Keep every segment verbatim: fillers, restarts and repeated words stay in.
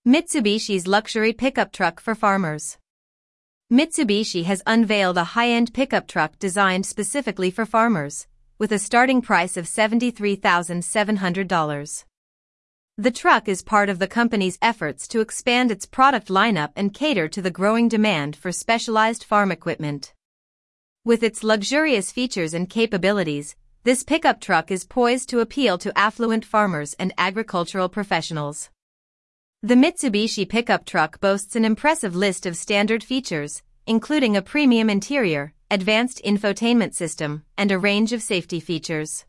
Mitsubishi's luxury pickup truck for farmers. Mitsubishi has unveiled a high-end pickup truck designed specifically for farmers, with a starting price of seventy-three thousand seven hundred dollars. The truck is part of the company's efforts to expand its product lineup and cater to the growing demand for specialized farm equipment. With its luxurious features and capabilities, this pickup truck is poised to appeal to affluent farmers and agricultural professionals. The Mitsubishi pickup truck boasts an impressive list of standard features, including a premium interior, advanced infotainment system, and a range of safety features.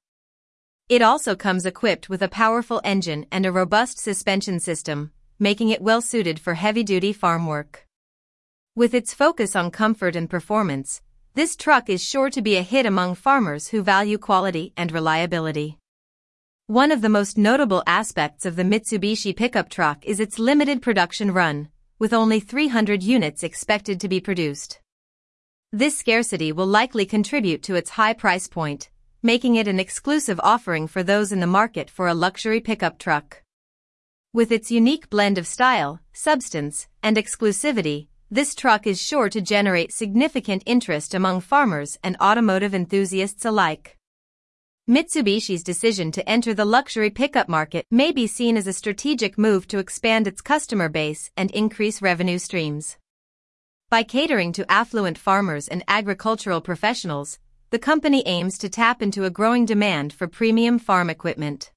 It also comes equipped with a powerful engine and a robust suspension system, making it well suited for heavy-duty farm work. With its focus on comfort and performance, this truck is sure to be a hit among farmers who value quality and reliability. One of the most notable aspects of the Mitsubishi pickup truck is its limited production run, with only three hundred units expected to be produced. This scarcity will likely contribute to its high price point, making it an exclusive offering for those in the market for a luxury pickup truck. With its unique blend of style, substance, and exclusivity, this truck is sure to generate significant interest among farmers and automotive enthusiasts alike. Mitsubishi's decision to enter the luxury pickup market may be seen as a strategic move to expand its customer base and increase revenue streams. By catering to affluent farmers and agricultural professionals, the company aims to tap into a growing demand for premium farm equipment.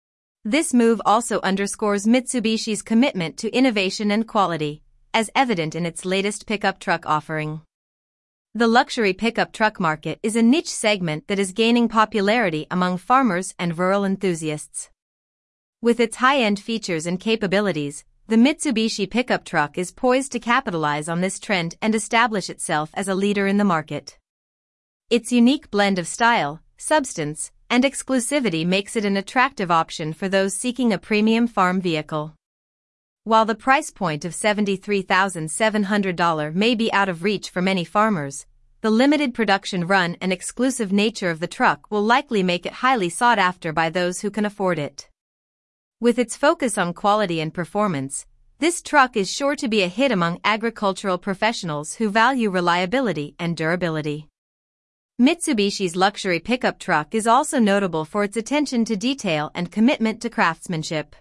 This move also underscores Mitsubishi's commitment to innovation and quality, as evident in its latest pickup truck offering. The luxury pickup truck market is a niche segment that is gaining popularity among farmers and rural enthusiasts. With its high-end features and capabilities, the Mitsubishi pickup truck is poised to capitalize on this trend and establish itself as a leader in the market. Its unique blend of style, substance, and exclusivity makes it an attractive option for those seeking a premium farm vehicle. While the price point of seventy-three thousand seven hundred dollars may be out of reach for many farmers, the limited production run and exclusive nature of the truck will likely make it highly sought after by those who can afford it. With its focus on quality and performance, this truck is sure to be a hit among agricultural professionals who value reliability and durability. Mitsubishi's luxury pickup truck is also notable for its attention to detail and commitment to craftsmanship.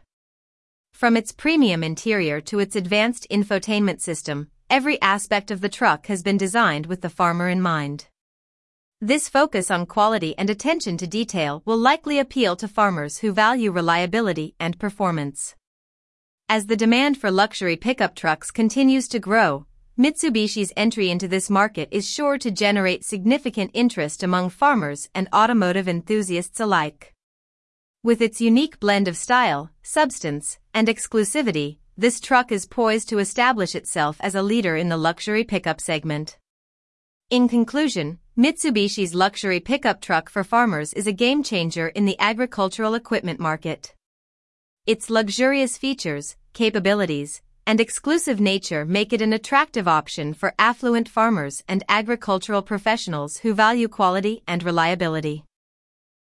From its premium interior to its advanced infotainment system, every aspect of the truck has been designed with the farmer in mind. This focus on quality and attention to detail will likely appeal to farmers who value reliability and performance. As the demand for luxury pickup trucks continues to grow, Mitsubishi's entry into this market is sure to generate significant interest among farmers and automotive enthusiasts alike. With its unique blend of style, substance, and exclusivity, this truck is poised to establish itself as a leader in the luxury pickup segment. In conclusion, Mitsubishi's luxury pickup truck for farmers is a game-changer in the agricultural equipment market. Its luxurious features, capabilities, and exclusive nature make it an attractive option for affluent farmers and agricultural professionals who value quality and reliability.